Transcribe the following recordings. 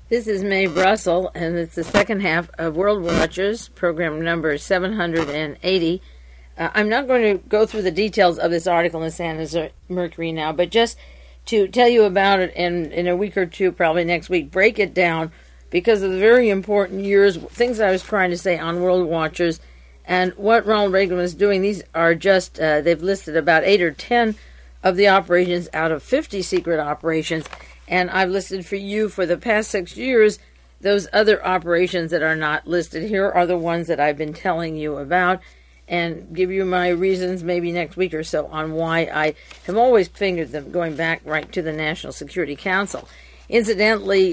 This is Mae Russell, and it's the second half of World Watchers, program number 780. I'm not going to go through the details of this article in the San Jose Mercury now, but just to tell you about it in a week or two, probably next week, break it down because of the very important years, things I was trying to say on World Watchers and what Ronald Reagan was doing. These are just, they've listed about 8 or 10 of the operations out of 50 secret operations. And I've listed for you for the past 6 years, those other operations that are not listed here are the ones that I've been telling you about, and give you my reasons maybe next week or so on why I have always fingered them, going back right to the National Security Council. Incidentally,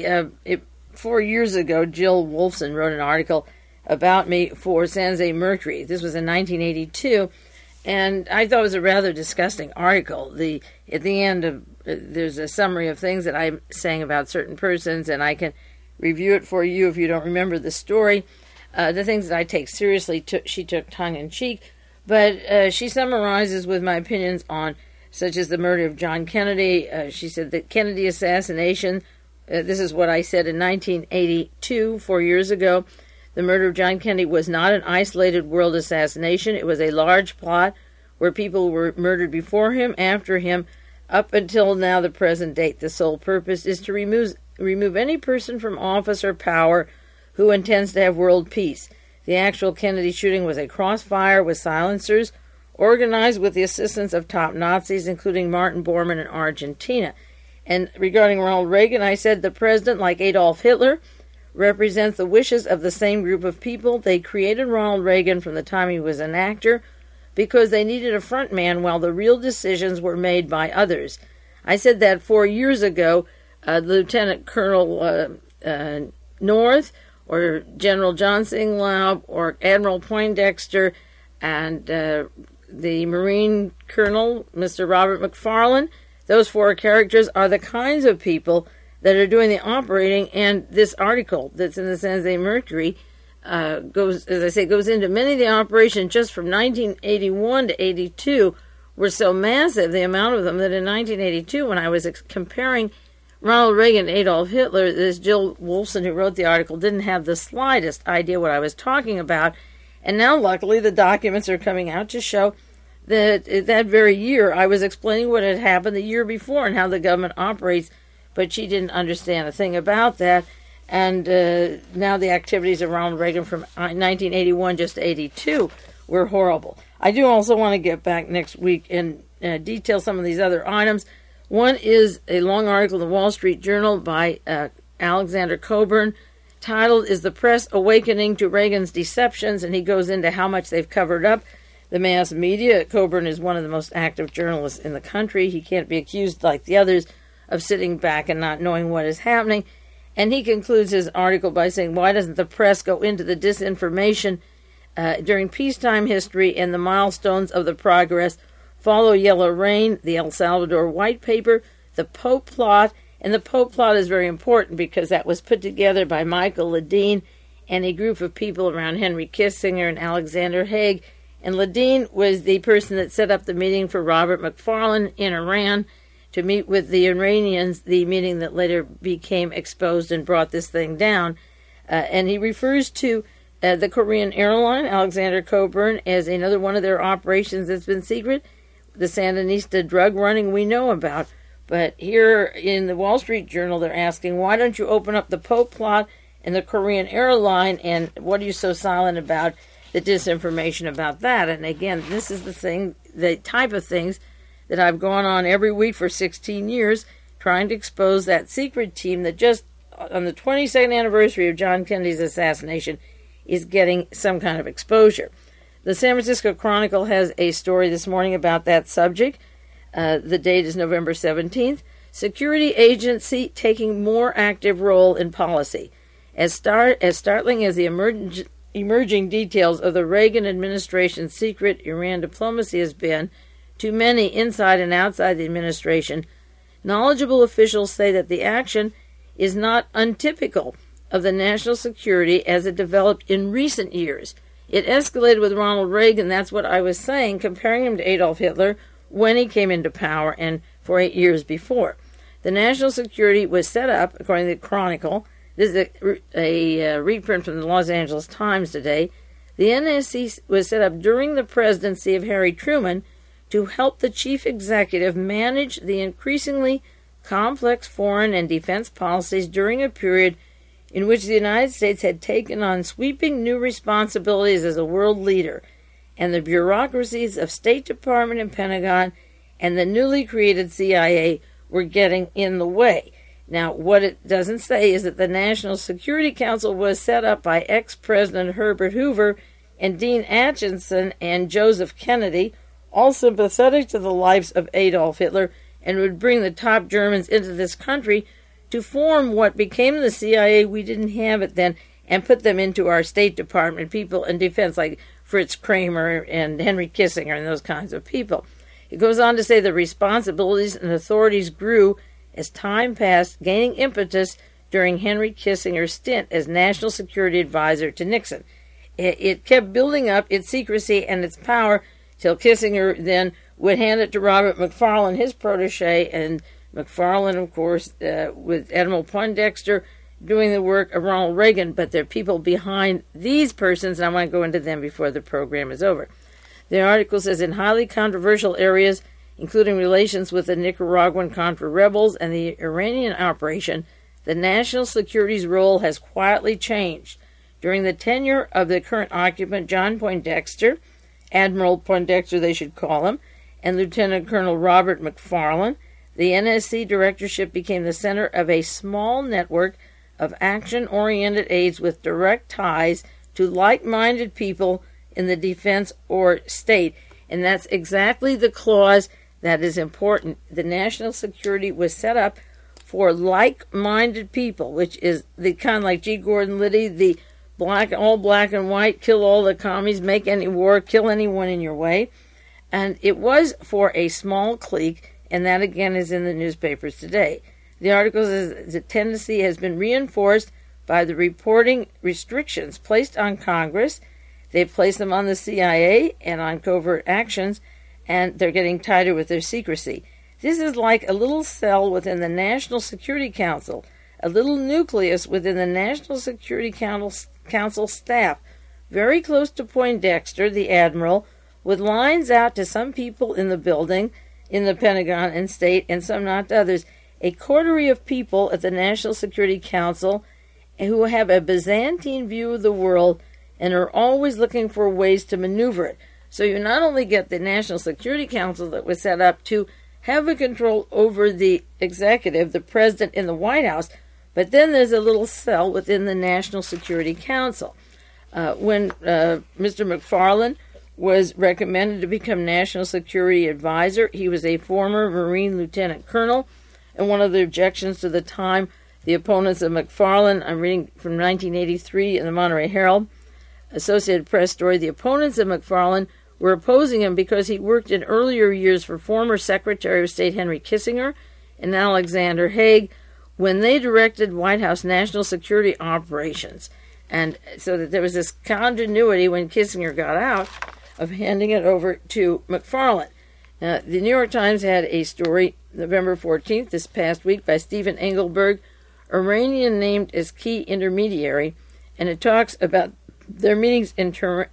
4 years ago, Jill Wolfson wrote an article about me for San Jose Mercury. This was in 1982, and I thought it was a rather disgusting article. At the end there's a summary of things that I'm saying about certain persons, and I can review it for you if you don't remember the story. The things that I take seriously, she took tongue-in-cheek, but she summarizes with my opinions on, such as the murder of John Kennedy. She said that Kennedy assassination, this is what I said in 1982, 4 years ago, the murder of John Kennedy was not an isolated world assassination. It was a large plot where people were murdered before him, after him, up until now, the present date. The sole purpose is to remove any person from office or power who intends to have world peace. The actual Kennedy shooting was a crossfire with silencers, organized with the assistance of top Nazis, including Martin Bormann in Argentina. And regarding Ronald Reagan, I said the president, like Adolf Hitler, represents the wishes of the same group of people. They created Ronald Reagan from the time he was an actor because they needed a front man while the real decisions were made by others. I said that 4 years ago. Lieutenant Colonel North, or General John Singlaub, or Admiral Poindexter, and the Marine Colonel, Mr. Robert McFarland, those four characters are the kinds of people that are doing the operating, and this article that's in the San Jose Mercury goes into many of the operations just from 1981 to 82 were so massive, the amount of them, that in 1982, when I was comparing Ronald Reagan and Adolf Hitler, this Jill Wolfson, who wrote the article, didn't have the slightest idea what I was talking about. And now, luckily, the documents are coming out to show that that very year I was explaining what had happened the year before and how the government operates, but she didn't understand a thing about that. And now the activities of Ronald Reagan from 1981 just to 82 were horrible. I do also want to get back next week and detail some of these other items. One is a long article in the Wall Street Journal by Alexander Coburn, titled, "Is the Press Awakening to Reagan's Deceptions?" And he goes into how much they've covered up the mass media. Coburn is one of the most active journalists in the country. He can't be accused, like the others, of sitting back and not knowing what is happening. And he concludes his article by saying, why doesn't the press go into the disinformation during peacetime history and the milestones of the progress? Follow Yellow Rain, the El Salvador White Paper, the Pope Plot. And the Pope Plot is very important because that was put together by Michael Ledeen and a group of people around Henry Kissinger and Alexander Haig. And Ledeen was the person that set up the meeting for Robert McFarland in Iran to meet with the Iranians, the meeting that later became exposed and brought this thing down. And he refers to the Korean airline, Alexander Coburn, as another one of their operations that's been secret. The Sandinista drug running we know about. But here in the Wall Street Journal, they're asking, why don't you open up the Pope Plot and the Korean airline, and what are you so silent about the disinformation about that? And again, this is the type of things that I've gone on every week for 16 years, trying to expose that secret team that just on the 22nd anniversary of John Kennedy's assassination is getting some kind of exposure. The San Francisco Chronicle has a story this morning about that subject. The date is November 17th. Security agency taking more active role in policy. As startling as the emerging details of the Reagan administration's secret Iran diplomacy has been, to many inside and outside the administration, knowledgeable officials say that the action is not untypical of the national security as it developed in recent years. It escalated with Ronald Reagan, that's what I was saying, comparing him to Adolf Hitler when he came into power and for 8 years before. The national security was set up, according to the Chronicle, This is a reprint from the Los Angeles Times today. The NSC was set up during the presidency of Harry Truman to help the chief executive manage the increasingly complex foreign and defense policies during a period in which the United States had taken on sweeping new responsibilities as a world leader, and the bureaucracies of State Department and Pentagon and the newly created CIA were getting in the way. Now, what it doesn't say is that the National Security Council was set up by ex-President Herbert Hoover and Dean Acheson and Joseph Kennedy, all sympathetic to the lives of Adolf Hitler, and would bring the top Germans into this country to form what became the CIA. We didn't have it then, and put them into our State Department people in defense, like Fritz Kramer and Henry Kissinger and those kinds of people. It goes on to say the responsibilities and authorities grew as time passed, gaining impetus during Henry Kissinger's stint as National Security Advisor to Nixon. It kept building up its secrecy and its power till Kissinger then would hand it to Robert McFarlane, his protege, and McFarlane, of course, with Admiral Poindexter doing the work of Ronald Reagan, but there are people behind these persons, and I want to go into them before the program is over. The article says, in highly controversial areas, including relations with the Nicaraguan Contra rebels and the Iranian operation, the national security's role has quietly changed. During the tenure of the current occupant, John Poindexter, Admiral Poindexter they should call him, and Lieutenant Colonel Robert McFarlane, the NSC directorship became the center of a small network of action-oriented aides with direct ties to like-minded people in the defense or state. And that's exactly the clause that is important. The national security was set up for like-minded people, which is the kind of like G. Gordon Liddy, the all black and white, kill all the commies, make any war, kill anyone in your way. And it was for a small clique, and that again is in the newspapers today. The article says the tendency has been reinforced by the reporting restrictions placed on Congress. They've placed them on the CIA and on covert actions, and they're getting tighter with their secrecy. This is like a little cell within the National Security Council, a little nucleus within the National Security Council staff, very close to Poindexter, the admiral, with lines out to some people in the building, in the Pentagon and state, and some not to others. A coterie of people at the National Security Council who have a Byzantine view of the world and are always looking for ways to maneuver it. So you not only get the National Security Council that was set up to have a control over the executive, the president in the White House, but then there's a little cell within the National Security Council. When Mr. McFarlane was recommended to become National Security Advisor, he was a former Marine Lieutenant Colonel, and one of the objections to the time, the opponents of McFarlane, I'm reading from 1983 in the Monterey Herald, Associated Press story, the opponents of McFarlane were opposing him because he worked in earlier years for former Secretary of State Henry Kissinger and Alexander Haig when they directed White House national security operations. And so that there was this continuity when Kissinger got out of handing it over to McFarlane. The New York Times had a story November 14th, this past week, by Stephen Engelberg, Iranian named as key intermediary, and it talks about their meetings in Tehran,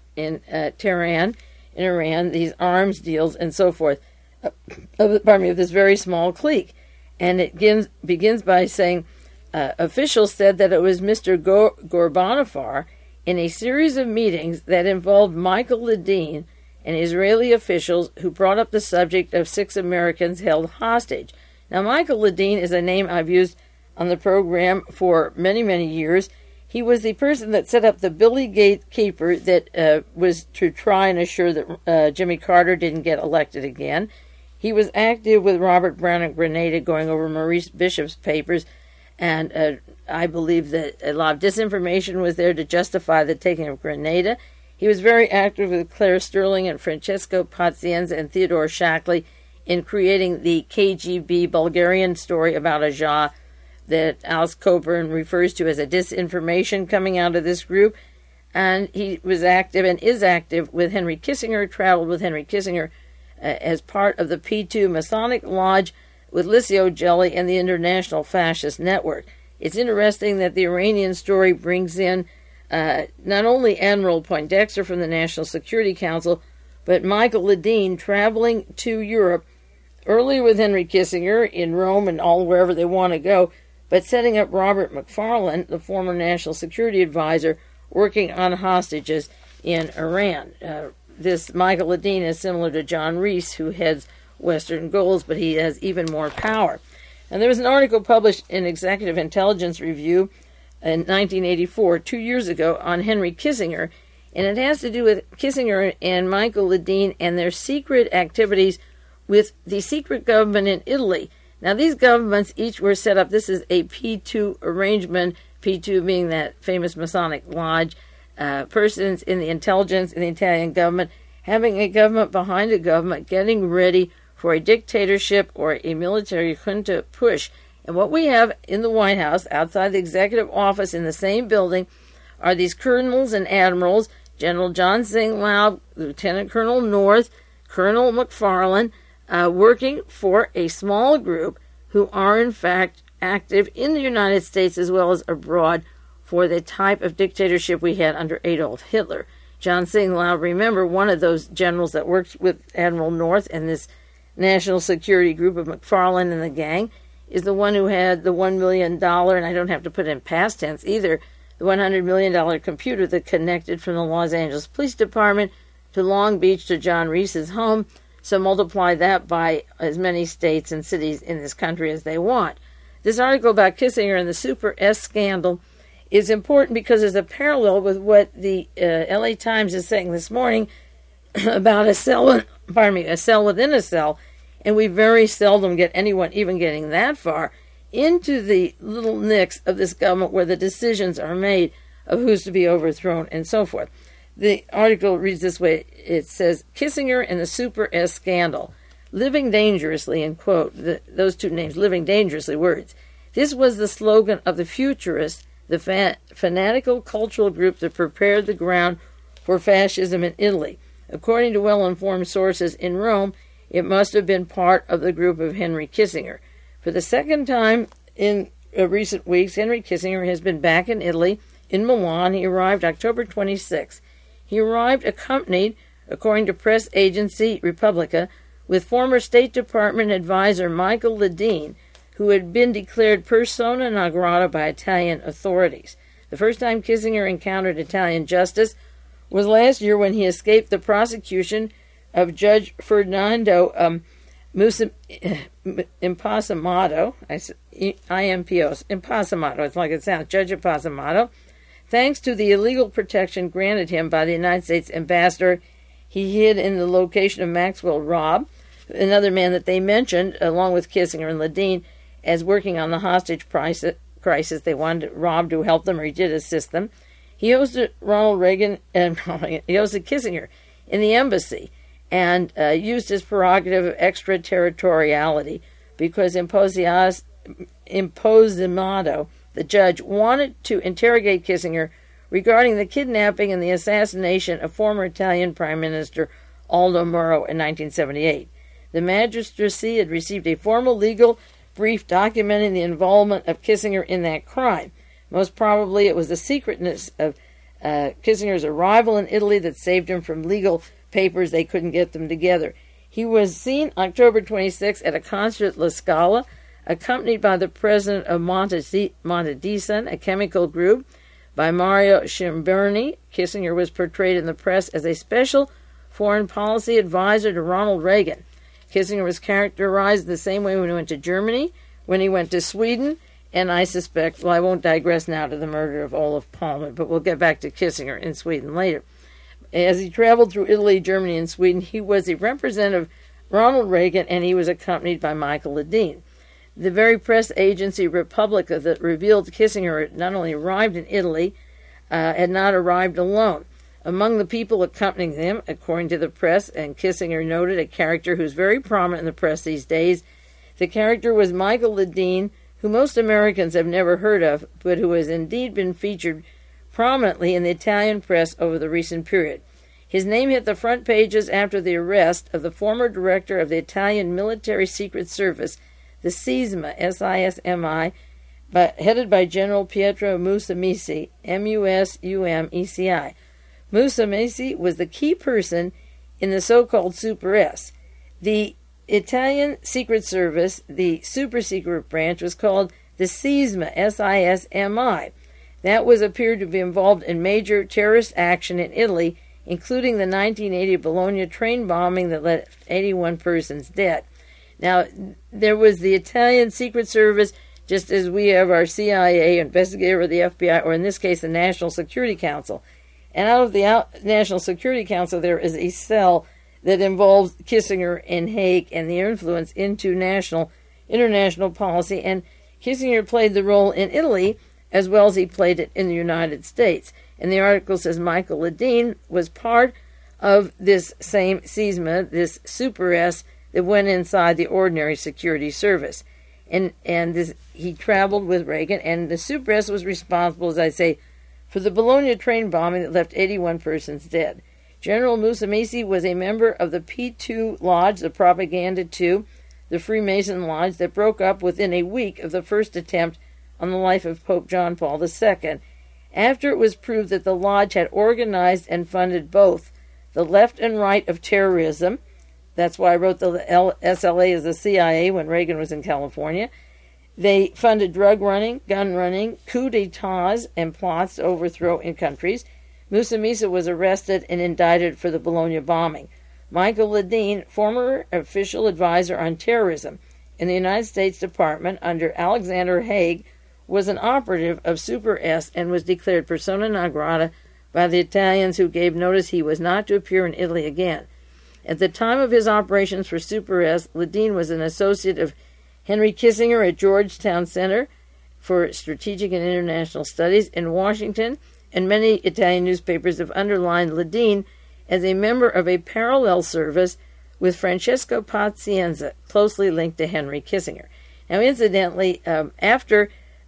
in Iran, these arms deals and so forth, of this very small clique. And it begins by saying, officials said that it was Mr. Ghorbanifar in a series of meetings that involved Michael Ledeen and Israeli officials who brought up the subject of 6 Americans held hostage. Now, Michael Ledeen is a name I've used on the program for many, many years. He was the person that set up the Billy Gatekeeper that was to try and assure that Jimmy Carter didn't get elected again. He was active with Robert Brown at Grenada, going over Maurice Bishop's papers, and I believe that a lot of disinformation was there to justify the taking of Grenada. He was very active with Claire Sterling and Francesco Pazienza and Theodore Shackley in creating the KGB Bulgarian story about Aja that Alice Coburn refers to as a disinformation coming out of this group. And he was active and is active with Henry Kissinger, traveled with Henry Kissinger as part of the P2 Masonic Lodge with Licio Gelli and the International Fascist Network. It's interesting that the Iranian story brings in not only Admiral Poindexter from the National Security Council, but Michael Ledeen traveling to Europe earlier with Henry Kissinger in Rome and all wherever they want to go, but setting up Robert McFarlane, the former National Security Advisor, working on hostages in Iran. This Michael Ledeen is similar to John Reese, who heads Western Goals, but he has even more power. And there was an article published in Executive Intelligence Review in 1984, 2 years ago, on Henry Kissinger, and it has to do with Kissinger and Michael Ledeen and their secret activities with the secret government in Italy. Now, these governments each were set up. This is a P2 arrangement, P2 being that famous Masonic lodge, persons in the intelligence in the Italian government, having a government behind a government, getting ready for a dictatorship or a military junta push. And what we have in the White House, outside the executive office in the same building, are these colonels and admirals, General John Singh Lau, Lieutenant Colonel North, Colonel McFarlane, working for a small group who are in fact active in the United States as well as abroad for the type of dictatorship we had under Adolf Hitler. John Singh Lau, remember, one of those generals that worked with Admiral North and this national security group of McFarlane and the gang, is the one who had the $1 million, and I don't have to put it in past tense either, the $100 million computer that connected from the Los Angeles Police Department to Long Beach to John Reese's home. So multiply that by as many states and cities in this country as they want. This article about Kissinger and the Super S scandal is important because there's a parallel with what the LA Times is saying this morning about a cell within a cell, and we very seldom get anyone even getting that far into the little nicks of this government where the decisions are made of who's to be overthrown and so forth. The article reads this way. It says, Kissinger and the Super S scandal, living dangerously, and quote, those two names, living dangerously words. This was the slogan of the Futurists, the fanatical cultural group that prepared the ground for fascism in Italy. According to well-informed sources in Rome, it must have been part of the group of Henry Kissinger. For the second time in recent weeks, Henry Kissinger has been back in Italy, in Milan. He arrived October 26. He arrived accompanied, according to press agency Repubblica, with former State Department advisor Michael Ledeen, who had been declared persona non grata by Italian authorities. The first time Kissinger encountered Italian justice was last year when he escaped the prosecution of Judge Ferdinando Impasamato, Impasamato, it's like it sounds, Judge Impasamato. Thanks to the illegal protection granted him by the United States ambassador, he hid in the location of Maxwell Robb, another man that they mentioned, along with Kissinger and Ledeen, as working on the hostage crisis. They wanted Robb to help them, or he did assist them. He hosted Ronald Reagan, and he hosted Kissinger in the embassy, and used his prerogative of extraterritoriality because Imposamato, the judge, wanted to interrogate Kissinger regarding the kidnapping and the assassination of former Italian Prime Minister Aldo Moro in 1978. The magistracy had received a formal legal brief documenting the involvement of Kissinger in that crime. Most probably it was the secretness of Kissinger's arrival in Italy that saved him from legal papers. They couldn't get them together. He was seen October 26 at a concert at La Scala, accompanied by the president of Montedison, a chemical group, by Mario Schimberni. Kissinger was portrayed in the press as a special foreign policy advisor to Ronald Reagan. Kissinger was characterized the same way when he went to Germany, when he went to Sweden, and I suspect, well, I won't digress now to the murder of Olof Palme, but we'll get back to Kissinger in Sweden later. As he traveled through Italy, Germany, and Sweden, he was a representative of Ronald Reagan, and he was accompanied by Michael Ledeen. The very press agency Repubblica that revealed Kissinger had not only arrived in Italy, had not arrived alone. Among the people accompanying him, according to the press, and Kissinger noted a character who's very prominent in the press these days, the character was Michael Ledeen, who most Americans have never heard of, but who has indeed been featured prominently in the Italian press over the recent period. His name hit the front pages after the arrest of the former director of the Italian Military Secret Service, the SISMI, S-I-S-M-I, headed by General Pietro Musumeci, Musumeci. Musumeci was the key person in the so-called Super S. The Italian Secret Service, the super-secret branch, was called the SISMI, S-I-S-M-I. That appeared to be involved in major terrorist action in Italy, including the 1980 Bologna train bombing that left 81 persons dead. Now, there was the Italian Secret Service, just as we have our CIA investigator or the FBI, or in this case, the National Security Council. And out of the National Security Council, there is a cell that involves Kissinger and Haig and the influence into international policy. And Kissinger played the role in Italy as well as he played it in the United States. And the article says Michael Ledeen was part of this same SISMA, this Super S, that went inside the ordinary security service. And he traveled with Reagan, and the Super S was responsible, as I say, for the Bologna train bombing that left 81 persons dead. General Musumeci was a member of the P2 Lodge, the Propaganda 2, the Freemason Lodge, that broke up within a week of the first attempt on the life of Pope John Paul II, after it was proved that the Lodge had organized and funded both the left and right of terrorism. That's why I wrote the SLA as the CIA when Reagan was in California. They funded drug running, gun running, coup d'etats, and plots to overthrow in countries. Musumeci was arrested and indicted for the Bologna bombing. Michael Ledeen, former official advisor on terrorism in the United States Department under Alexander Haig, was an operative of Super S and was declared persona non grata by the Italians, who gave notice he was not to appear in Italy again. At the time of his operations for Super S, Ledeen was an associate of Henry Kissinger at Georgetown Center for Strategic and International Studies in Washington, and many Italian newspapers have underlined Ledeen as a member of a parallel service with Francesco Pazienza, closely linked to Henry Kissinger. Now, incidentally, after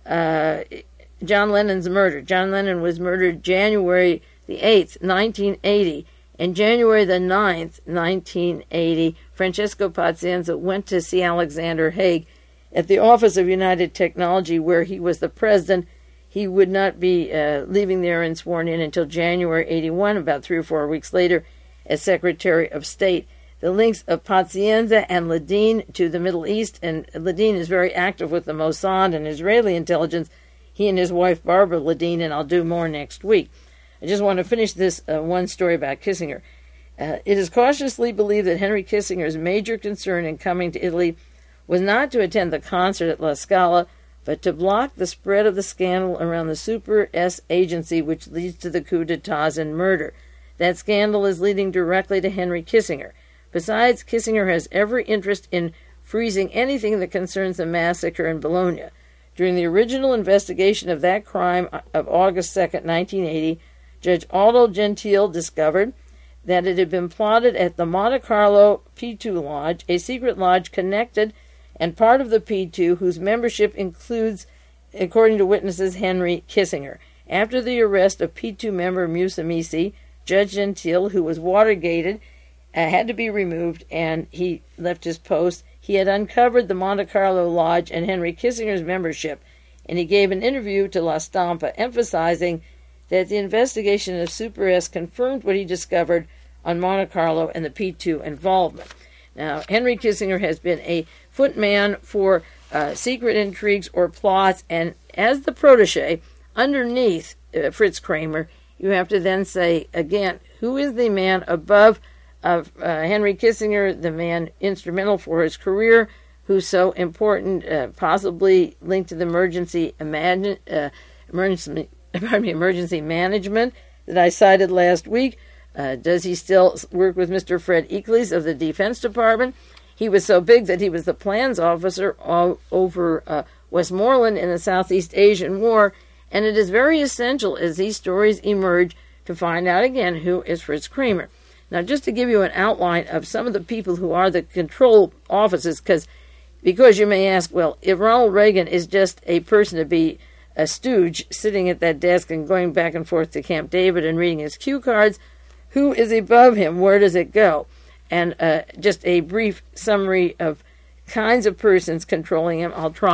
John Lennon's murder, John Lennon was murdered January the 8th, 1980, and January the 9th, 1980, Francesco Pazienza went to see Alexander Haig at the Office of United Technology, where he was the president. He would not be leaving there and sworn in until January 81, about 3 or 4 weeks later, as Secretary of State. The links of Pazienza and Ledeen to the Middle East, and Ledeen is very active with the Mossad and Israeli intelligence, he and his wife Barbara Ledeen, and I'll do more next week. I just want to finish this one story about Kissinger. It is cautiously believed that Henry Kissinger's major concern in coming to Italy was not to attend the concert at La Scala, but to block the spread of the scandal around the Super S agency, which leads to the coup d'etats and murder. That scandal is leading directly to Henry Kissinger. Besides, Kissinger has every interest in freezing anything that concerns the massacre in Bologna. During the original investigation of that crime of August 2nd, 1980, Judge Aldo Gentile discovered that it had been plotted at the Monte Carlo P2 Lodge, a secret lodge connected and part of the P2, whose membership includes, according to witnesses, Henry Kissinger. After the arrest of P2 member Musumeci, Judge Gentile, who was Watergated, had to be removed, and he left his post. He had uncovered the Monte Carlo Lodge and Henry Kissinger's membership, and he gave an interview to La Stampa emphasizing that the investigation of Super S confirmed what he discovered on Monte Carlo and the P2 involvement. Now, Henry Kissinger has been a footman for secret intrigues or plots, and as the protege, underneath Fritz Kramer, you have to then say, again, who is the man above Henry Kissinger, the man instrumental for his career, who's so important, possibly linked to the emergency management that I cited last week. Does he still work with Mr. Fred Eakles of the Defense Department? He was so big that he was the plans officer over Westmoreland in the Southeast Asian War, and it is very essential as these stories emerge to find out again who is Fritz Kramer. Now, just to give you an outline of some of the people who are the control officers, because you may ask, well, if Ronald Reagan is just a person to be a stooge sitting at that desk and going back and forth to Camp David and reading his cue cards, who is above him? Where does it go? And just a brief summary of kinds of persons controlling him. I'll try.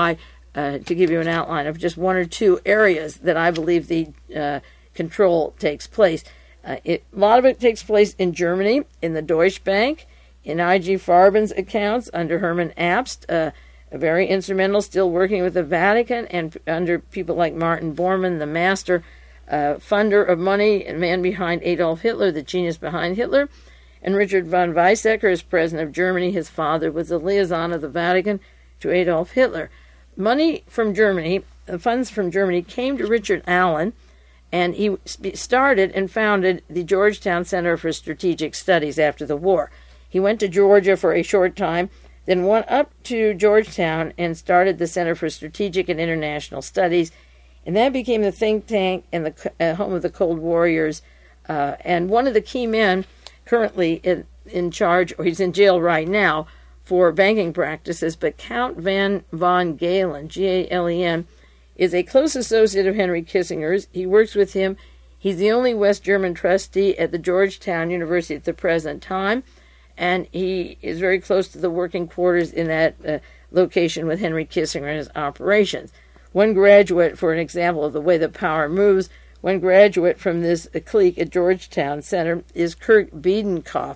to give you an outline of just one or two areas that I believe the control takes place. A lot of it takes place in Germany, in the Deutsche Bank, in I.G. Farben's accounts under Hermann Abst, very instrumental, still working with the Vatican, and under people like Martin Bormann, the master funder of money, and man behind Adolf Hitler, the genius behind Hitler, and Richard von Weizsäcker as president of Germany. His father was the liaison of the Vatican to Adolf Hitler. Money from Germany, the funds from Germany, came to Richard Allen, and he started and founded the Georgetown Center for Strategic Studies after the war. He went to Georgia for a short time, then went up to Georgetown and started the Center for Strategic and International Studies, and that became the think tank and the home of the Cold Warriors. And one of the key men currently in charge, or he's in jail right now, for banking practices, but Count von Galen, Galen, is a close associate of Henry Kissinger's. He works with him. He's the only West German trustee at the Georgetown University at the present time, and he is very close to the working quarters in that location with Henry Kissinger and his operations. One graduate, for an example of the way the power moves, one graduate from this clique at Georgetown Center is Kurt Biedenkopf,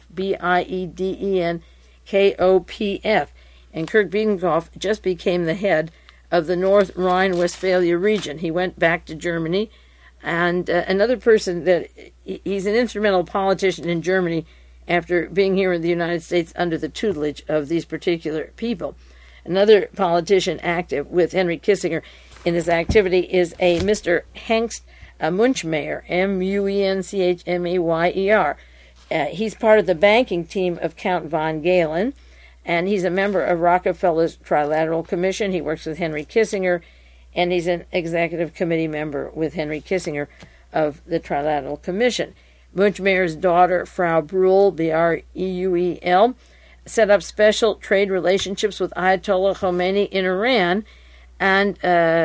Biedenkopf, and Kurt Biedenkopf just became the head of the North Rhine-Westphalia region. He went back to Germany, and another person that he's an instrumental politician in Germany after being here in the United States under the tutelage of these particular people. Another politician active with Henry Kissinger in this activity is a Mr. Hengst Munchmeyer, Munchmayer. He's part of the banking team of Count von Galen, and he's a member of Rockefeller's Trilateral Commission. He works with Henry Kissinger, and he's an executive committee member with Henry Kissinger of the Trilateral Commission. Munchmeyer's daughter, Frau Breuel, Breuel, set up special trade relationships with Ayatollah Khomeini in Iran, and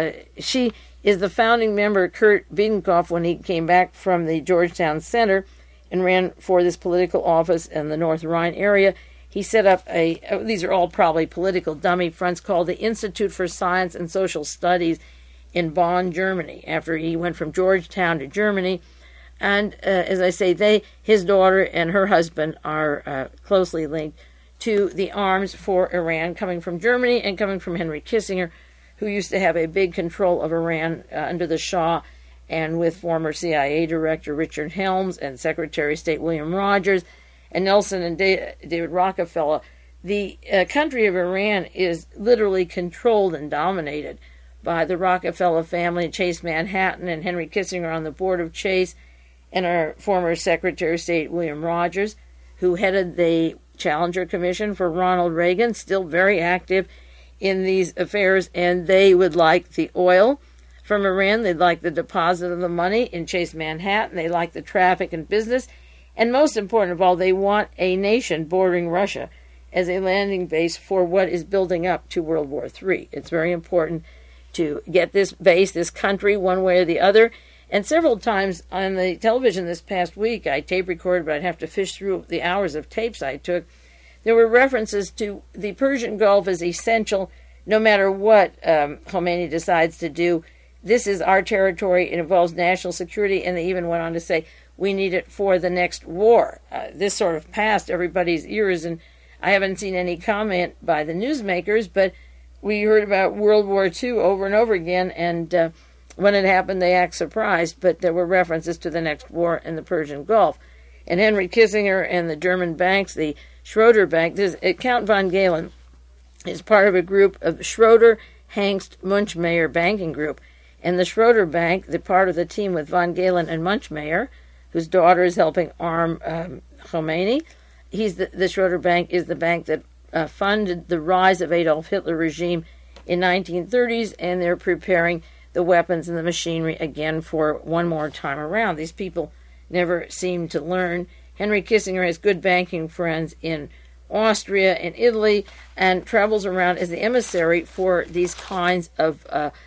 she is the founding member, Kurt Biedenkopf, when he came back from the Georgetown Center and ran for this political office in the North Rhine area. He set up these are all probably political dummy fronts, called the Institute for Science and Social Studies in Bonn, Germany, after he went from Georgetown to Germany. And as I say, his daughter and her husband are closely linked to the arms for Iran coming from Germany and coming from Henry Kissinger, who used to have a big control of Iran under the Shah, and with former CIA Director Richard Helms and Secretary of State William Rogers and Nelson and David Rockefeller. The country of Iran is literally controlled and dominated by the Rockefeller family, Chase Manhattan, and Henry Kissinger on the board of Chase, and our former Secretary of State William Rogers, who headed the Challenger Commission for Ronald Reagan, still very active in these affairs, and they would like the oil from Iran. They'd like the deposit of the money in Chase Manhattan. They like the traffic and business. And most important of all, they want a nation bordering Russia as a landing base for what is building up to World War III. It's very important to get this base, this country, one way or the other. And several times on the television this past week, I tape recorded, but I'd have to fish through the hours of tapes I took. There were references to the Persian Gulf as essential no matter what Khomeini decides to do. This is our territory. It involves national security, and they even went on to say, we need it for the next war. This sort of passed everybody's ears, and I haven't seen any comment by the newsmakers, but we heard about World War II over and over again, and when it happened, they act surprised, but there were references to the next war in the Persian Gulf. And Henry Kissinger and the German banks, the Schroeder Bank, Count von Galen is part of a group of Schroeder, Hengst, Munchmeyer banking group. And the Schroeder Bank, the part of the team with von Galen and Munchmeyer, whose daughter is helping arm Khomeini, the Schroeder Bank is the bank that funded the rise of Adolf Hitler regime in 1930s, and they're preparing the weapons and the machinery again for one more time around. These people never seem to learn. Henry Kissinger has good banking friends in Austria and Italy, and travels around as the emissary for these kinds of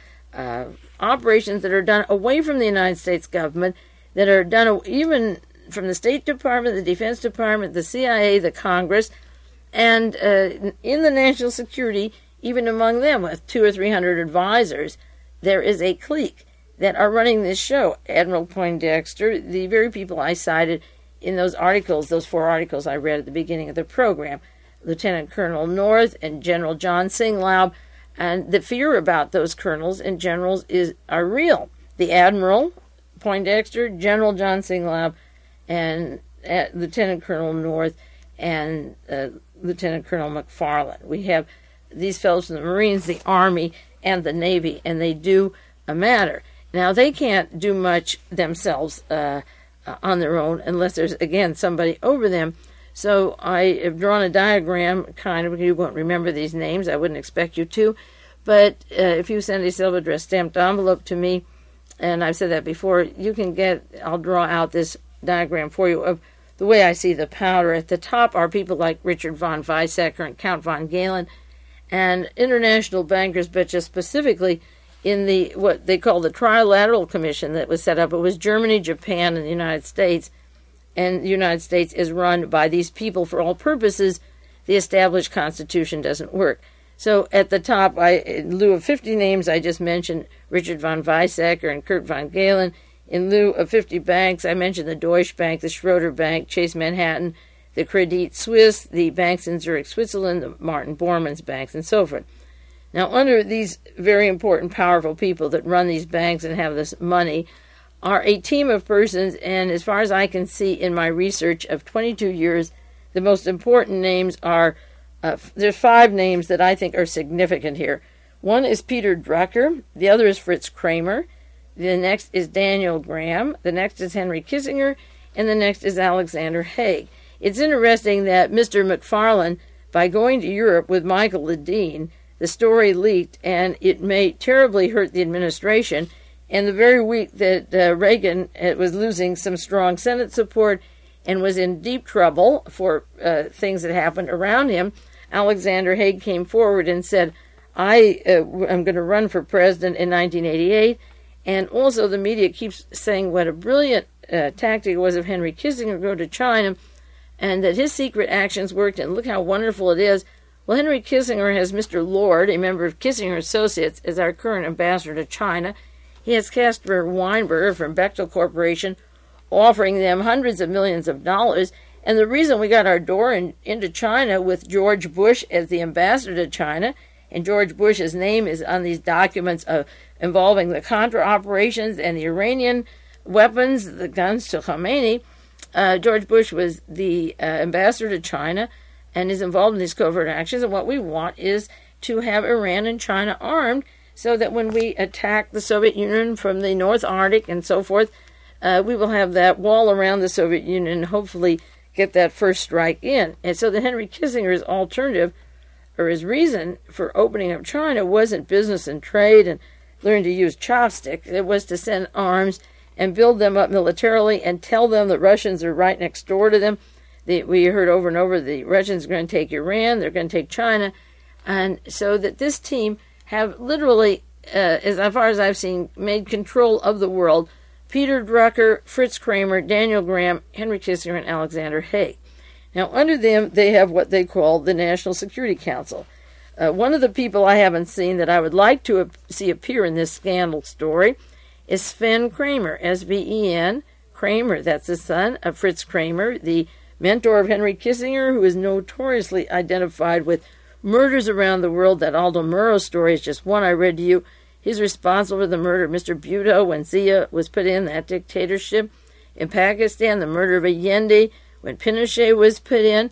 operations that are done away from the United States government, that are done even from the State Department, the Defense Department, the CIA, the Congress, and in the national security even among them with 200 or 300 advisors, there is a clique that are running this show. Admiral Poindexter, the very people I cited in those articles, those 4 articles I read at the beginning of the program, Lieutenant Colonel North and General John Singlaub, and the fear about those colonels and generals are real. The Admiral Poindexter, General John Singlaub, and Lieutenant Colonel North, and Lieutenant Colonel McFarland. We have these fellows from the Marines, the Army, and the Navy, and they do matter. Now, they can't do much themselves on their own unless there's, again, somebody over them. So I have drawn a diagram, kind of. You won't remember these names. I wouldn't expect you to. But if you send a self-addressed stamped envelope to me, and I've said that before, I'll draw out this diagram for you of the way I see the powder. At the top are people like Richard von Weizsäcker and Count von Galen, and international bankers, but just specifically in what they call the Trilateral Commission that was set up. It was Germany, Japan, and the United States. And the United States is run by these people for all purposes. The established Constitution doesn't work. So at the top, in lieu of 50 names, I just mentioned Richard von Weizsäcker and Kurt von Galen. In lieu of 50 banks, I mentioned the Deutsche Bank, the Schroeder Bank, Chase Manhattan, the Credit Suisse, the banks in Zurich, Switzerland, the Martin Bormann's banks, and so forth. Now, under these very important, powerful people that run these banks and have this money are a team of persons, and as far as I can see in my research of 22 years, the most important names are, there's 5 names that I think are significant here. One is Peter Drucker, the other is Fritz Kramer, the next is Daniel Graham, the next is Henry Kissinger, and the next is Alexander Haig. It's interesting that Mr. McFarland, by going to Europe with Michael Ledeen, the story leaked, and it may terribly hurt the administration. And the very week that Reagan was losing some strong Senate support and was in deep trouble for things that happened around him, Alexander Haig came forward and said, I am going to run for president in 1988. And also the media keeps saying what a brilliant tactic it was of Henry Kissinger to go to China, and that his secret actions worked, and look how wonderful it is. Well, Henry Kissinger has Mr. Lord, a member of Kissinger Associates, as our current ambassador to China. He has Caspar Weinberger from Bechtel Corporation offering them hundreds of millions of dollars. And the reason we got our door into China with George Bush as the ambassador to China, and George Bush's name is on these documents involving the Contra operations and the Iranian weapons, the guns to Khomeini. George Bush was the ambassador to China and is involved in these covert actions. And what we want is to have Iran and China armed, so that when we attack the Soviet Union from the North Arctic and so forth, we will have that wall around the Soviet Union and hopefully get that first strike in. And so the Henry Kissinger's alternative, or his reason for opening up China, wasn't business and trade and learn to use chopsticks. It was to send arms and build them up militarily and tell them the Russians are right next door to them. We heard over and over the Russians are going to take Iran, they're going to take China. And so that this team have literally, as far as I've seen, made control of the world. Peter Drucker, Fritz Kramer, Daniel Graham, Henry Kissinger, and Alexander Haig. Now, under them, they have what they call the National Security Council. One of the people I haven't seen that I would like to see appear in this scandal story is Sven Kramer, S-V-E-N, Kramer. That's the son of Fritz Kramer, the mentor of Henry Kissinger, who is notoriously identified with murders around the world. That Aldo Muro story is just one I read to you. He's responsible for the murder of Mr. Bhutto when Zia was put in, that dictatorship. In Pakistan, the murder of Allende when Pinochet was put in.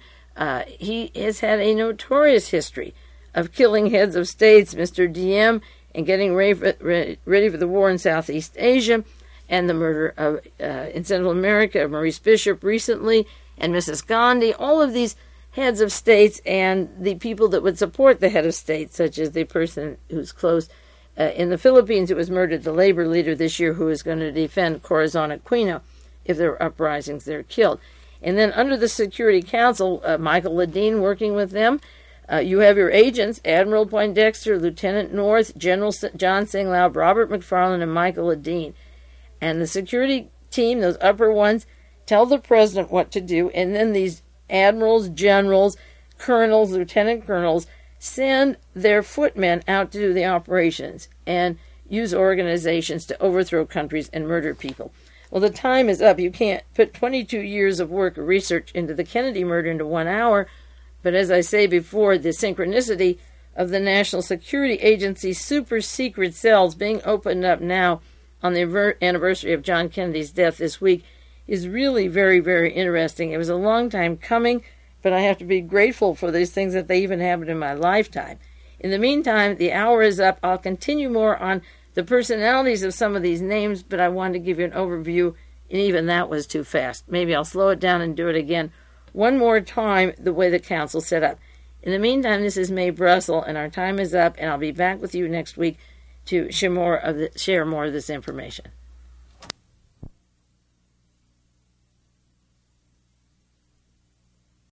He has had a notorious history of killing heads of states, Mr. Diem, and getting ready for the war in Southeast Asia, and the murder of, in Central America, of Maurice Bishop recently, and Mrs. Gandhi. All of these heads of states and the people that would support the head of state, such as the person who's close in the Philippines who was murdered, the labor leader this year who is going to defend Corazon Aquino. If there are uprisings, they're killed. And then under the Security Council, Michael Ledeen working with them, you have your agents, Admiral Poindexter, Lieutenant North, General John Singlaub, Robert McFarland, and Michael Ledeen. And the security team, those upper ones, tell the president what to do, and then these admirals, generals, colonels, lieutenant colonels send their footmen out to do the operations and use organizations to overthrow countries and murder people. Well, the time is up. You can't put 22 years of work or research into the Kennedy murder into 1 hour. But as I say before, the synchronicity of the National Security Agency's super secret cells being opened up now on the anniversary of John Kennedy's death this week is really very, very interesting. It was a long time coming, but I have to be grateful for these things that they even happened in my lifetime. In the meantime, the hour is up. I'll continue more on the personalities of some of these names, but I wanted to give you an overview, and even that was too fast. Maybe I'll slow it down and do it again one more time the way the council's set up. In the meantime, this is Mae Brussel, and our time is up, and I'll be back with you next week to share more of this information.